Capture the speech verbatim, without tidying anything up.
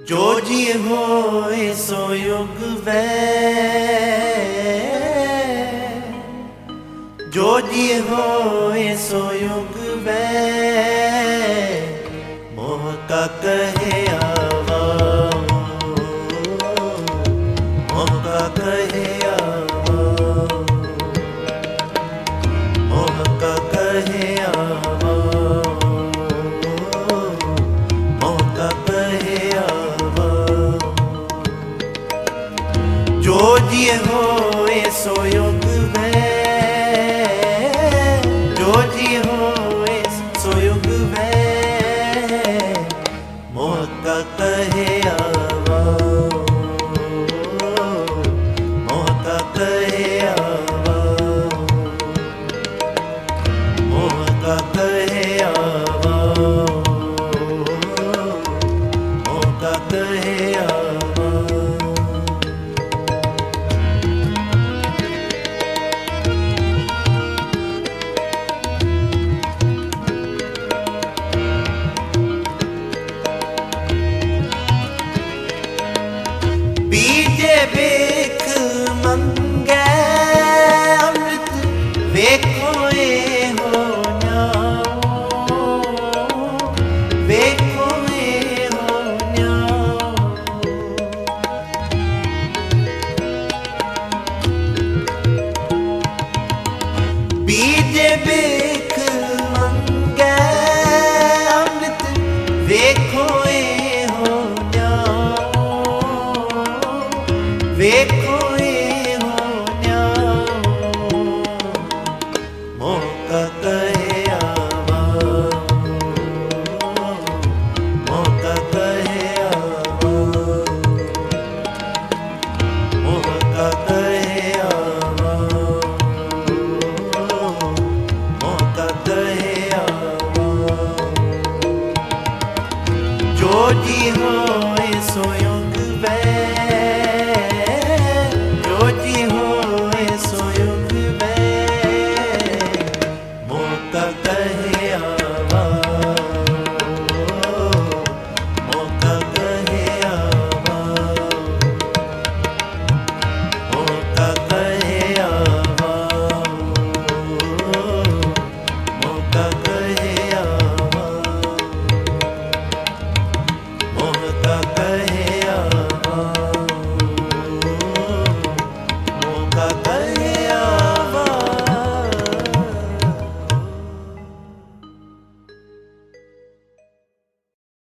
जो जी होए सो युग वे, जो जी होए सो युग वे, मोह का कहे आवा, मोह का कहे आवा, मोह का कहे आवा, मोह का कहे आवा। जो जी होए सो युग वे, जो जी होए सो युग वे, मोह का कहे आवा, मोह का कहे आवा, मोह का कहे आवा, मोह का कहे आवा। बीजे बेख मंगे अमृत वेखो ए हो न्याओ, वेखो ए हो न्याओ। बीजे बेख मंगे अमृत वेखो ए हो न्याओ, वेखो ए हो न्याओ। मोह का कहे आवा, मोह का कहे आवा, मोह का कहे आवा, मोह का कहे आवा। जो जी हो